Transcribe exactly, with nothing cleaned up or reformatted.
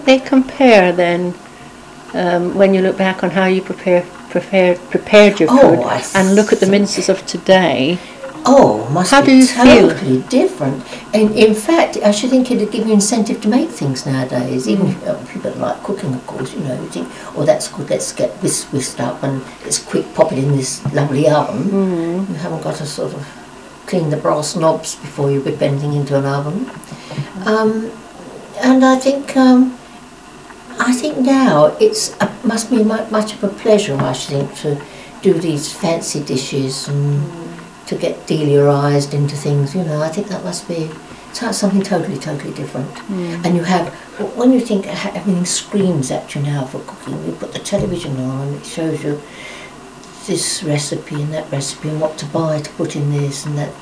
They compare then, um, when you look back on how you prepare, prepare, prepared your food oh, and look at the minces of today. Oh, must how be do you totally feel? different. And in fact, I should think it'd give you incentive to make things nowadays. Even Mm. if uh, people like cooking, of course, you know, you think, oh, that's good, let's get this whisked up and it's quick, pop it in this lovely oven. Mm. You haven't got to sort of clean the brass knobs before you whip anything into an oven. Um, and I think um, I think now it's a, must be much of a pleasure, I should think, to do these fancy dishes and mm. to get Deliaised into things. You know, I think that must be something totally, totally different. Mm. And you have, when you think everything screams at you now for cooking, you put the television on and it shows you this recipe and that recipe and what to buy to put in this and that.